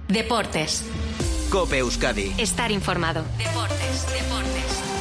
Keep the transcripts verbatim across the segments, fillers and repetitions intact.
Deportes. COPE Euskadi. Estar informado. Deportes, deportes.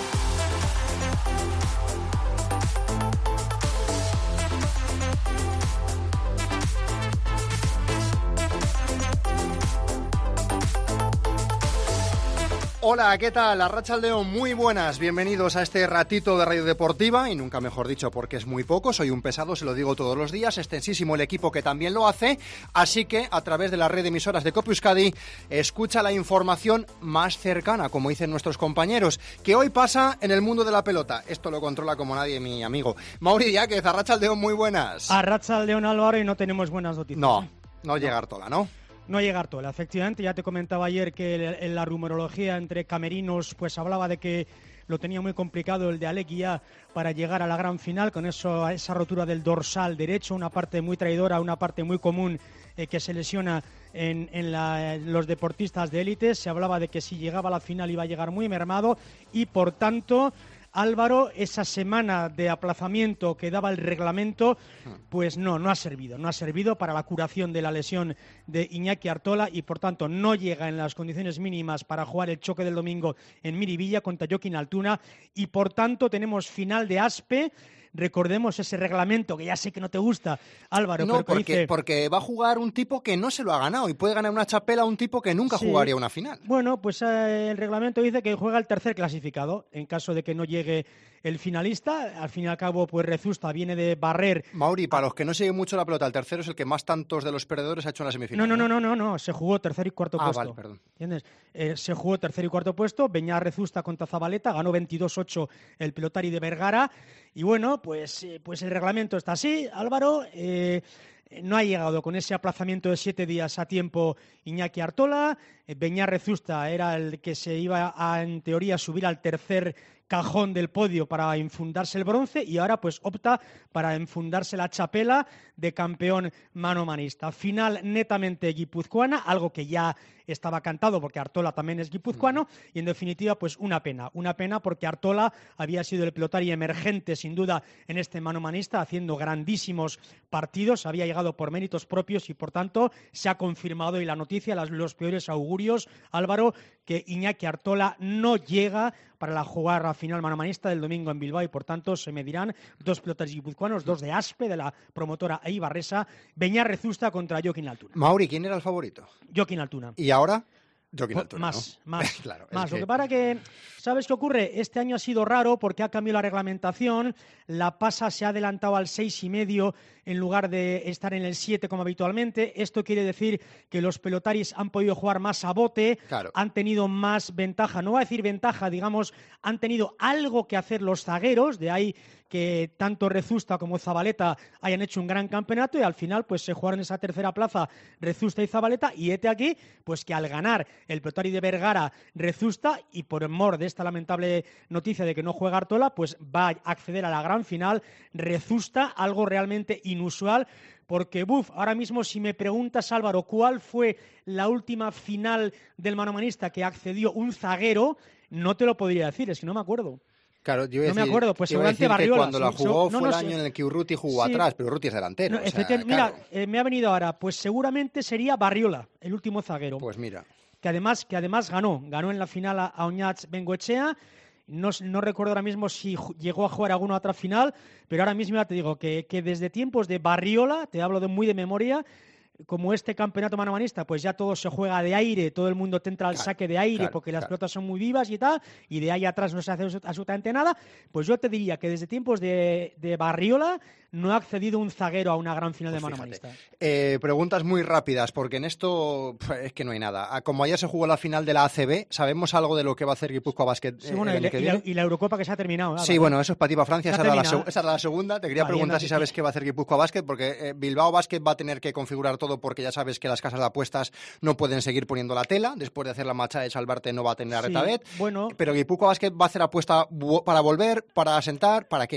Hola, ¿qué tal? Arratsaldeon, muy buenas. Bienvenidos a este ratito de Radio Deportiva, y nunca mejor dicho porque es muy poco, soy un pesado, se lo digo todos los días, extensísimo el equipo que también lo hace, así que a través de la red de emisoras de COPE Euskadi, escucha la información más cercana, como dicen nuestros compañeros, que hoy pasa en el mundo de la pelota. Esto lo controla como nadie mi amigo Mauri Diáquez. Arratsaldeon, muy buenas. Arratsaldeon, Álvaro, y no tenemos buenas noticias. No, ¿eh? no llega Artola, ¿no? No llega Artola, efectivamente. Ya te comentaba ayer que en la rumorología entre camerinos pues hablaba de que lo tenía muy complicado el de Aleguía para llegar a la gran final, con eso, esa rotura del dorsal derecho, una parte muy traidora, una parte muy común eh, que se lesiona en, en la, los deportistas de élite. Se hablaba de que si llegaba a la final iba a llegar muy mermado y, por tanto, Álvaro, esa semana de aplazamiento que daba el reglamento, pues no, no ha servido. No ha servido para la curación de la lesión de Iñaki Artola y, por tanto, no llega en las condiciones mínimas para jugar el choque del domingo en Miribilla contra Jokin Altuna y, por tanto, tenemos final de Aspe. Recordemos ese reglamento que ya sé que no te gusta, Álvaro. No, pero porque, dice... porque va a jugar un tipo que no se lo ha ganado y puede ganar una chapela a un tipo que nunca sí. jugaría una final. Bueno, pues eh, el reglamento dice que juega el tercer clasificado en caso de que no llegue el finalista. Al fin y al cabo, pues Rezusta viene de barrer. Mauri, para los que no siguen mucho la pelota, el tercero es el que más tantos de los perdedores ha hecho en la semifinal. No, no, no, no, no, no. Se jugó tercer y cuarto ah, puesto. Vale, perdón. ¿Entiendes? Eh, se jugó tercer y cuarto puesto. Beñat Rezusta contra Zabaleta, ganó veintidós ocho el pelotari de Vergara. Y bueno, pues, eh, pues el reglamento está así, Álvaro. Eh, no ha llegado con ese aplazamiento de siete días a tiempo Iñaki Artola. Eh, Beñat Rezusta era el que se iba a, en teoría, subir al tercer cajón del podio para enfundarse el bronce y ahora pues opta para enfundarse la chapela de campeón manomanista. Final netamente guipuzcoana, algo que ya estaba cantado porque Artola también es guipuzcoano y en definitiva pues una pena, una pena porque Artola había sido el pelotari emergente sin duda en este manomanista, haciendo grandísimos partidos, había llegado por méritos propios y por tanto se ha confirmado y la noticia, las, los peores augurios, Álvaro, que Iñaki Artola no llega para la jugar final manomanista del domingo en Bilbao y por tanto se medirán dos pelotaris guipuzcoanos, dos de Aspe, de la promotora Eibarresa, Beñat Rezusta contra Jokin Altuna. Mauri, ¿quién era el favorito? Jokin Altuna. ¿Y ahora? Jokin Altuna, Más, ¿no? más, claro, más. que... Lo que pasa que, ¿sabes qué ocurre? Este año ha sido raro porque ha cambiado la reglamentación, la pasa se ha adelantado al seis y medio en lugar de estar en el siete como habitualmente. Esto quiere decir que los pelotaris han podido jugar más a bote, claro. Han tenido más ventaja, no voy a decir ventaja, digamos, han tenido algo que hacer los zagueros, de ahí que tanto Rezusta como Zabaleta hayan hecho un gran campeonato y al final pues se jugaron esa tercera plaza Rezusta y Zabaleta y hete aquí pues que al ganar el pelotari de Vergara Rezusta y por mor de esta lamentable noticia de que no juega Artola pues va a acceder a la gran final Rezusta, algo realmente inusual porque, buf, ahora mismo si me preguntas, Álvaro, ¿cuál fue la última final del manomanista que accedió un zaguero? No te lo podría decir, es que no me acuerdo. Claro, yo no decir, me acuerdo, pues seguramente Barriola. Barriola. Cuando la jugó sí, fue no, el no, año sí. en el que Urruti jugó sí. atrás, pero Urruti es delantero. No, o sea, claro. Mira, eh, me ha venido ahora, pues seguramente sería Barriola, el último zaguero. Pues mira. Que además, que además ganó, ganó en la final a, a Oñats Bengoechea. No, no recuerdo ahora mismo si llegó a jugar alguna otra final, pero ahora mismo ya te digo que, que desde tiempos de Barriola, te hablo de muy de memoria, como este campeonato manomanista, pues ya todo se juega de aire, todo el mundo te entra al claro, saque de aire claro, porque las claro. pelotas son muy vivas y tal, y de ahí atrás no se hace absolutamente nada, pues yo te diría que desde tiempos de, de Barriola no ha accedido un zaguero a una gran final pues de manomanista. Eh, preguntas muy rápidas, porque en esto pff, es que no hay nada. Como ayer se jugó la final de la A C B, ¿sabemos algo de lo que va a hacer Guipúzcoa Basket sí, bueno, el y, año que y, viene? la, y la Eurocopa que se ha terminado. Ah, sí, vale. bueno, eso es para ti, para Francia, esa era, la, esa era la segunda. Te quería vale, preguntar no, si sabes qué va a hacer Guipúzcoa Basket, porque eh, Bilbao Basket va a tener que configurar todo, porque ya sabes que las casas de apuestas no pueden seguir poniendo la tela, después de hacer la marcha de Salvarte no va a tener a sí, Retabet, bueno, pero Guipúzcoa Basket va a hacer apuesta para volver, para asentar, ¿para qué?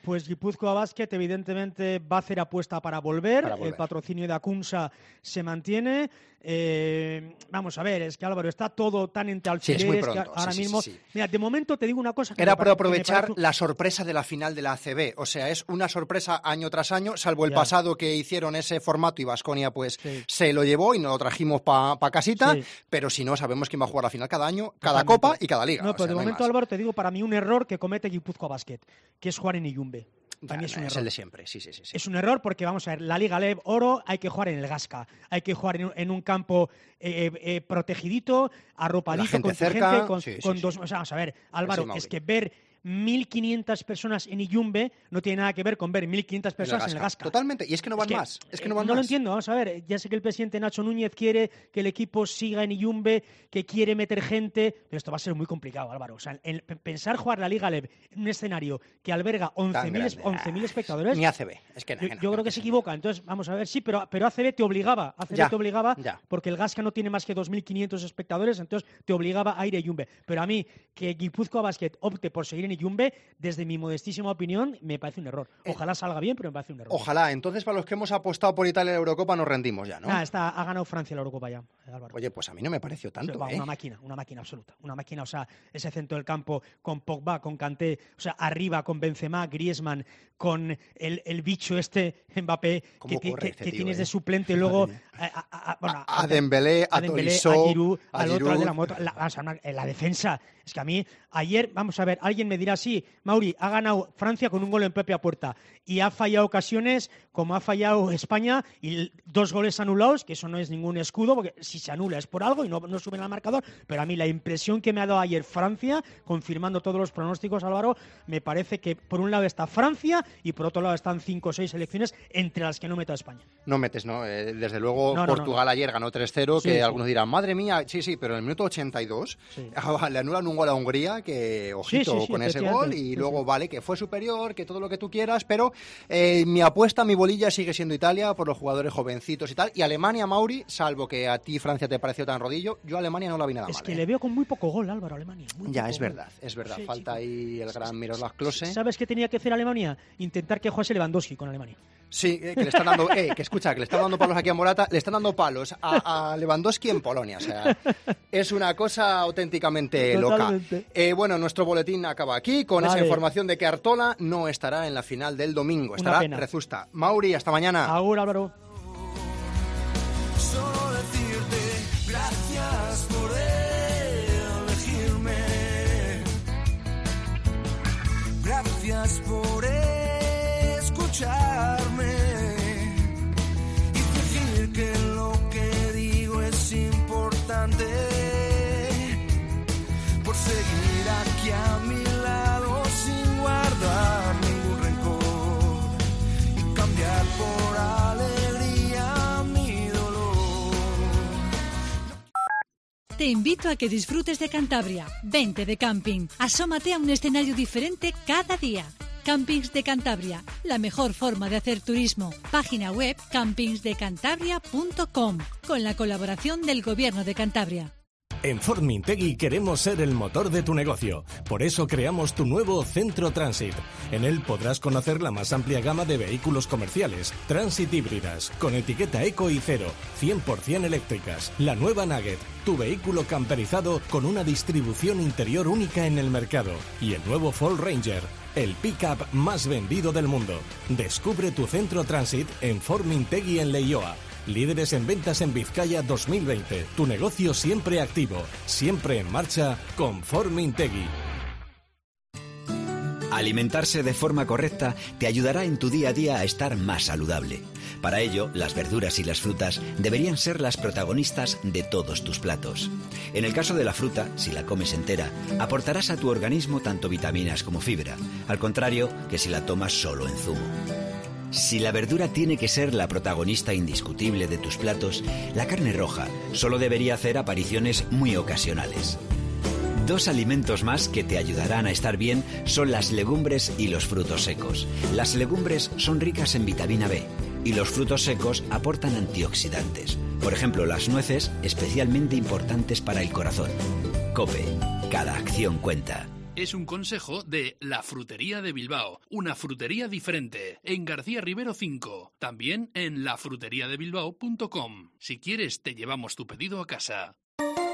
Pues Guipúzcoa Basket evidentemente va a hacer apuesta para volver. Para volver. El patrocinio de Acunsa se mantiene. Eh, vamos a ver, es que Álvaro, está todo tan entre alfileres Sí, es muy que pronto. ahora Sí, sí, mismo... sí, sí. Mira, de momento te digo una cosa... Que Era me por pare- aprovechar que me parece- la sorpresa de la final de la A C B. O sea, es una sorpresa año tras año, salvo el Ya. pasado que hicieron ese formato y Baskonia pues Sí. se lo llevó y nos lo trajimos para pa casita. Sí. Pero si no, sabemos quién va a jugar la final cada año, cada Totalmente. copa y cada liga. No, O pero sea, de no hay momento, más. Álvaro, te digo para mí un error que comete Guipúzcoa Basket, que es jugar en Iyumbe. Para mí es un es error. el de siempre, sí, sí, sí. sí. Es un error porque, vamos a ver, la Liga Lev Oro hay que jugar en el Gasca, hay que jugar en un, en un campo eh, eh, protegidito, arropadito, gente con tu cerca, gente, con, sí, sí, con sí. dos... O sea, vamos a ver, Álvaro, Sí, Mauri. es que ver mil quinientas personas en Iyumbe no tiene nada que ver con ver mil quinientas personas en el Gasca. Totalmente, y es que no van Es que, más. Es que eh, no van no lo más. entiendo, vamos a ver. Ya sé que el presidente Nacho Núñez quiere que el equipo siga en Iyumbe, que quiere meter gente, pero esto va a ser muy complicado, Álvaro. O sea, el, pensar jugar la Liga Lev en un escenario que alberga Tan once mil espectadores. Ni A C B. Es que no, Yo, que no, yo creo que se equivoca. Entonces, vamos a ver, sí, pero, pero A C B te obligaba. A C B Ya, te obligaba ya. porque el Gasca no tiene más que dos mil quinientos espectadores, entonces te obligaba a ir a Iyumbe. Pero a mí, que Guipúzcoa Basket opte por seguir en Iyumbe, desde mi modestísima opinión, me parece un error. Ojalá salga bien, pero me parece un error. Ojalá. Entonces, para los que hemos apostado por Italia en la Eurocopa, nos rendimos ya, ¿no? Nada, está, ha ganado Francia la Eurocopa ya, Álvaro. Oye, pues a mí no me pareció tanto, Va, ¿eh? Una máquina, una máquina absoluta. Una máquina, o sea, ese centro del campo con Pogba, con Kanté, o sea, arriba con Benzema, Griezmann, con el, el bicho este, Mbappé, ¿Cómo que, corre que- este que tío, tienes eh? de suplente luego a, a- a- bueno, A- a Dembélé, a Dembélé, Tolisso, a Giroud, a al otro, al Giroud. de la moto. La, o sea, una- en la defensa. Es que a mí, ayer, vamos a ver, alguien me dirá, sí, Mauri, ha ganado Francia con un gol en propia puerta y ha fallado ocasiones como ha fallado España y l- dos goles anulados, que eso no es ningún escudo, porque si se anula es por algo y no, no suben al marcador, pero a mí la impresión que me ha dado ayer Francia, confirmando todos los pronósticos, Álvaro, me parece que por un lado está Francia y por otro lado están cinco o seis selecciones entre las que no meto a España. No metes, ¿no? Eh, desde luego, No, no, Portugal no. ayer ganó tres cero, Sí, que sí. algunos dirán, madre mía, sí, sí, pero en el minuto ochenta y dos Sí. le anulan un gol a Hungría, que ojito Sí, sí, sí, con ese efectivamente. gol, y Sí, luego, sí. vale, que fue superior, que todo lo que tú quieras, pero eh, mi apuesta, mi bolilla sigue siendo Italia por los jugadores jovencitos y tal, y Alemania, Mauri, salvo que a ti Francia te pareció tan rodillo, yo a Alemania no la vi nada Es mal. que ¿eh? le veo con muy poco gol, Álvaro, a Alemania. Muy Ya, poco es gol. verdad, es verdad, Sí, falta chico. ahí el gran Miroslav Klose. ¿Sabes qué tenía que hacer Alemania? Intentar que jugase Lewandowski con Alemania. Sí, eh, que le están dando, eh, que escucha, que le están dando palos aquí a Morata, le están dando palos a, a Lewandowski en Polonia, o sea, es una cosa auténticamente Totalmente. loca. Eh, bueno, nuestro boletín acaba aquí con Vale. esa información de que Artola no estará en la final del domingo, Una estará pena. Rezusta. Mauri, hasta mañana. Ahora, Álvaro. Solo decirte gracias por elegirme. Gracias por escucharme y decir que lo que digo es importante. Por seguir aquí a mi lado sin guardar ningún rencor y cambiar por alegría mi dolor. Te invito a que disfrutes de Cantabria. Vente de camping. Asómate a un escenario diferente cada día. Campings de Cantabria, la mejor forma de hacer turismo. Página web campings de cantabria punto com, con la colaboración del Gobierno de Cantabria. En Ford Mintegui queremos ser el motor de tu negocio. Por eso creamos tu nuevo Centro Transit. En él podrás conocer la más amplia gama de vehículos comerciales, Transit híbridas, con etiqueta eco y cero, cien por ciento eléctricas. La nueva Nugget, tu vehículo camperizado con una distribución interior única en el mercado. Y el nuevo Fall Ranger, el pick-up más vendido del mundo. Descubre tu Centro Transit en Ford Mintegui en Leioa. Líderes en ventas en Vizcaya dos mil veinte. Tu negocio siempre activo, siempre en marcha con Ford Mintegui. Alimentarse de forma correcta te ayudará en tu día a día a estar más saludable. Para ello, las verduras y las frutas deberían ser las protagonistas de todos tus platos. En el caso de la fruta, si la comes entera, aportarás a tu organismo tanto vitaminas como fibra, al contrario que si la tomas solo en zumo. Si la verdura tiene que ser la protagonista indiscutible de tus platos, la carne roja solo debería hacer apariciones muy ocasionales. Dos alimentos más que te ayudarán a estar bien son las legumbres y los frutos secos. Las legumbres son ricas en vitamina B y los frutos secos aportan antioxidantes. Por ejemplo, las nueces, especialmente importantes para el corazón. COPE. Cada acción cuenta. Es un consejo de La Frutería de Bilbao, una frutería diferente, en García Rivero cinco, también en la frutería de bilbao punto com. Si quieres, te llevamos tu pedido a casa.